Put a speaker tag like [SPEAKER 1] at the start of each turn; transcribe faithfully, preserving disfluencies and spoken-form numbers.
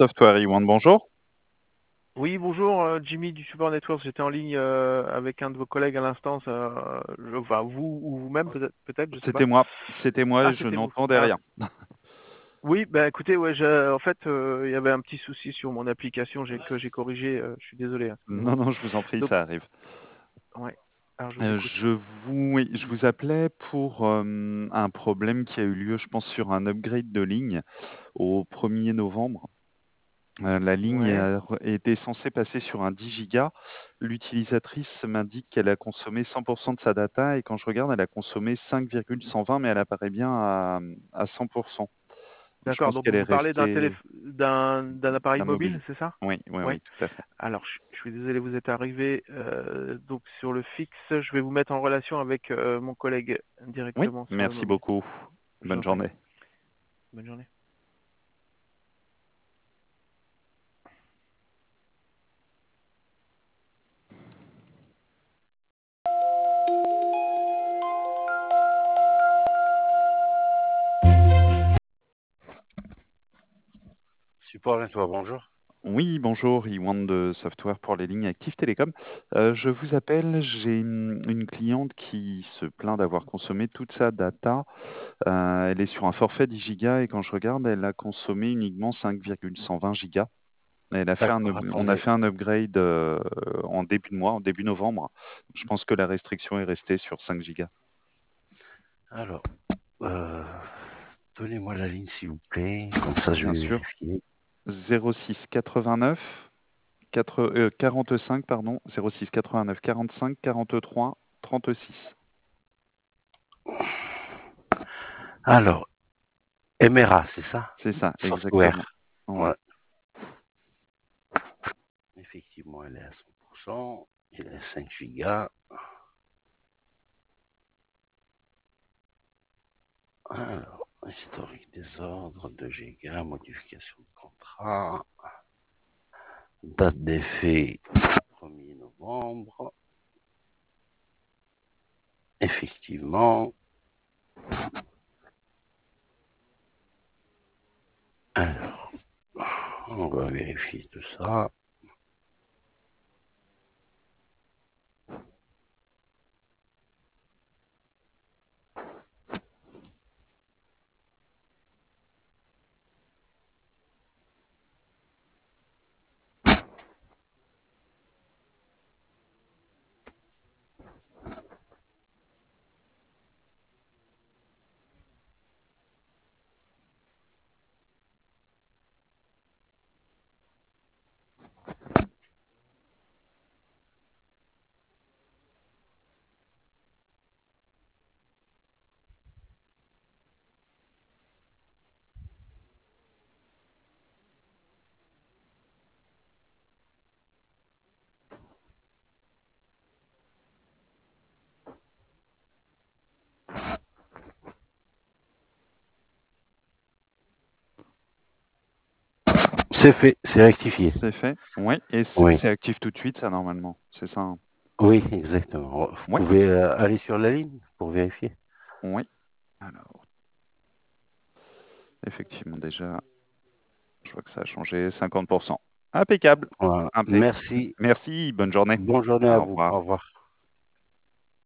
[SPEAKER 1] Software, Iwan, bonjour.
[SPEAKER 2] Oui, bonjour, euh, Jimmy du Support Network. J'étais en ligne euh, avec un de vos collègues à l'instant. ça- je- Enfin, vous ou vous-même, peut-être, peut-être, je sais pas.
[SPEAKER 1] C'était moi, c'était moi,
[SPEAKER 2] Ah,
[SPEAKER 1] je
[SPEAKER 2] c'était vous.
[SPEAKER 1] n'entendais
[SPEAKER 2] Ah,
[SPEAKER 1] rien.
[SPEAKER 2] oui, bah écoutez, ouais, je- en fait, euh, il y avait un petit souci sur mon application j'ai, que j'ai corrigé. euh, je suis désolé, hein, mais bon.
[SPEAKER 1] Non, non, je vous en prie,
[SPEAKER 2] Donc,
[SPEAKER 1] ça arrive.
[SPEAKER 2] ouais. Alors, je vous
[SPEAKER 1] Euh,
[SPEAKER 2] écoute.
[SPEAKER 1] je vous, oui, je vous appelais pour euh, un problème qui a eu lieu, je pense, sur un upgrade de ligne au premier novembre. Euh, la ligne
[SPEAKER 2] Ouais,
[SPEAKER 1] a- était censée passer sur un dix gigas. L'utilisatrice m'indique qu'elle a consommé cent pour cent de sa data et quand je regarde, elle a consommé cinq virgule cent vingt, mais elle apparaît bien à, à cent pour cent. Donc je
[SPEAKER 2] d'accord.
[SPEAKER 1] pense
[SPEAKER 2] Donc,
[SPEAKER 1] qu'elle est
[SPEAKER 2] vous parlez d'un
[SPEAKER 1] restée
[SPEAKER 2] téléphone, d'un, d'un appareil
[SPEAKER 1] d'un
[SPEAKER 2] mobile,
[SPEAKER 1] mobile.
[SPEAKER 2] c'est ça?
[SPEAKER 1] Oui, oui,
[SPEAKER 2] Ouais.
[SPEAKER 1] oui, tout à fait.
[SPEAKER 2] Alors, je, je suis désolé, vous êtes arrivé euh, donc sur le fixe. Je vais vous mettre en relation avec euh, mon collègue
[SPEAKER 1] Oui,
[SPEAKER 2] directement sur le
[SPEAKER 1] merci
[SPEAKER 2] mobile.
[SPEAKER 1] beaucoup.
[SPEAKER 2] Je vous
[SPEAKER 1] Bonne
[SPEAKER 2] en prie.
[SPEAKER 1] journée.
[SPEAKER 2] Bonne journée.
[SPEAKER 3] Support Network, bonjour.
[SPEAKER 1] Oui, bonjour, Iwan de Software pour les lignes Active Télécom. Euh, je vous appelle, j'ai une, une cliente qui se plaint d'avoir consommé toute sa data. Euh, elle est sur un forfait dix gigas et quand je regarde, elle a consommé uniquement cinq virgule cent vingt gigas. Elle a fait un,
[SPEAKER 3] D'accord,
[SPEAKER 1] up- on a
[SPEAKER 3] attendez.
[SPEAKER 1] fait un upgrade euh, en début de mois, en début novembre. Je pense que la restriction est restée sur cinq gigas.
[SPEAKER 3] Alors, euh, donnez-moi la ligne s'il vous plaît, comme ça je
[SPEAKER 1] Bien
[SPEAKER 3] vais
[SPEAKER 1] sûr,
[SPEAKER 3] vérifier.
[SPEAKER 1] zéro six quatre-vingt-neuf quatre, euh, quarante-cinq, pardon, zéro six quatre-vingt-neuf quarante-cinq quarante-trois trente-six.
[SPEAKER 3] Alors, Emera, c'est ça?
[SPEAKER 1] C'est ça, exactement.
[SPEAKER 3] Software.
[SPEAKER 1] Oui.
[SPEAKER 3] Ouais, effectivement, elle est à cent pour cent. Il est à cinq gigas. Alors, historique des ordres, deux gigas, modification de contrat, date d'effet premier novembre. Effectivement. Alors, on va vérifier tout ça. C'est fait, c'est rectifié.
[SPEAKER 1] C'est fait. Oui, et c'est
[SPEAKER 3] Oui,
[SPEAKER 1] c'est actif tout de suite, ça, normalement. C'est ça, hein.
[SPEAKER 3] oui, exactement. Vous
[SPEAKER 1] Oui,
[SPEAKER 3] pouvez euh, aller sur la ligne pour vérifier.
[SPEAKER 1] oui. Alors, effectivement, déjà, je vois que ça a changé cinquante pour cent. Impeccable.
[SPEAKER 3] Voilà.
[SPEAKER 1] Impeccable.
[SPEAKER 3] Merci.
[SPEAKER 1] Merci, bonne journée.
[SPEAKER 3] Bonne journée à
[SPEAKER 1] Au
[SPEAKER 3] vous.
[SPEAKER 1] revoir.
[SPEAKER 3] Au revoir.